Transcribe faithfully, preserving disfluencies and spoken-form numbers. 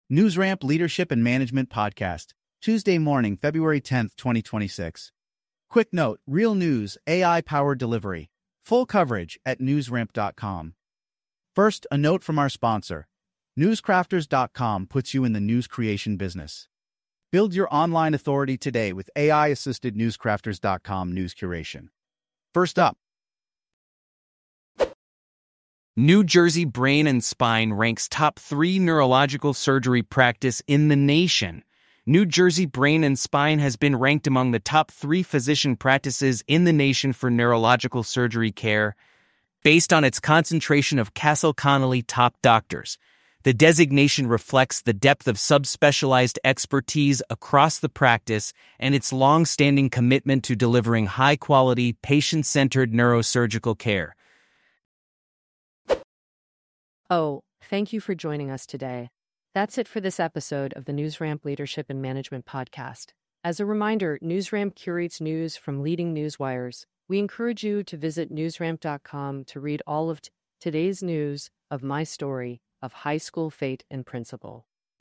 NewsRamp Leadership and Management Podcast, Tuesday morning, February tenth, twenty twenty-six. Quick note, real news, A I-powered delivery. Full coverage at newsramp dot com. First, a note from our sponsor. newscrafters dot com puts you in the news creation business. Build your online authority today with A I-assisted newscrafters dot com news curation. First up, New Jersey Brain and Spine ranks top three neurological surgery practice in the nation. New Jersey Brain and Spine has been ranked among the top three physician practices in the nation for neurological surgery care, based on its concentration of Castle Connolly top doctors. The designation reflects the depth of subspecialized expertise across the practice and its long-standing commitment to delivering high-quality, patient-centered neurosurgical care. Oh, thank you for joining us today. That's it for this episode of the NewsRamp Leadership and Management Podcast. As a reminder, NewsRamp curates news from leading news wires. We encourage you to visit newsramp dot com to read all of t- today's news of my story of high school fate and principal.